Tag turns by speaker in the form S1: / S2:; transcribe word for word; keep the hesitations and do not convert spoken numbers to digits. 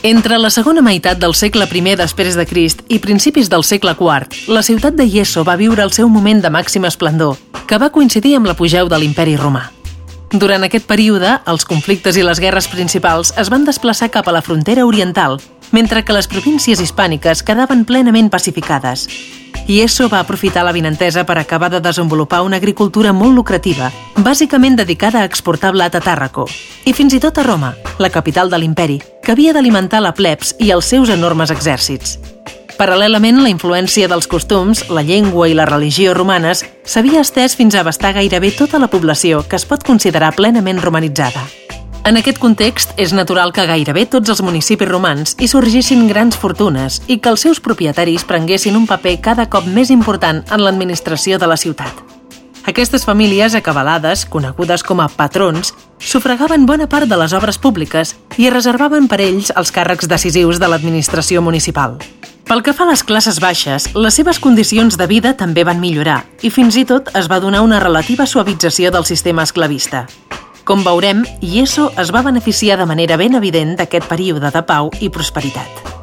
S1: Entre la segona meitat del segle primer després de Crist i principis del segle quart, la ciutat de Ieso va viure el seu moment de màxim esplendor, que va coincidir amb l'apogeu de l'Imperi Romà. Durant aquest període, els conflictes i les guerres principals es van desplaçar cap a la frontera oriental, mentre que les províncies hispàniques quedaven plenament pacificades. Ieso va aprofitar l'avinentesa per acabar de desenvolupar una agricultura molt lucrativa, bàsicament dedicada a exportar blat a Tàrraco, i fins i tot a Roma, la capital de l'imperi, que havia d'alimentar la plebs i els seus enormes exèrcits. Paral·lelament, la influència dels costums, la llengua i la religió romanes s'havia estès fins a abastar gairebé tota la població, que es pot considerar plenament romanitzada. En aquest context, és natural que gairebé tots els municipis romans hi sorgissin grans fortunes i que els seus propietaris prenguessin un paper cada cop més important en l'administració de la ciutat. Aquestes famílies acabalades, conegudes com a patrons, sufragaven bona part de les obres públiques i reservaven per ells els càrrecs decisius de l'administració municipal. Pel que fa a les classes baixes, les seves condicions de vida també van millorar i fins i tot es va donar una relativa suavització del sistema esclavista. Com veurem, Ieso es va beneficiar de manera ben evident d'aquest període de pau i prosperitat.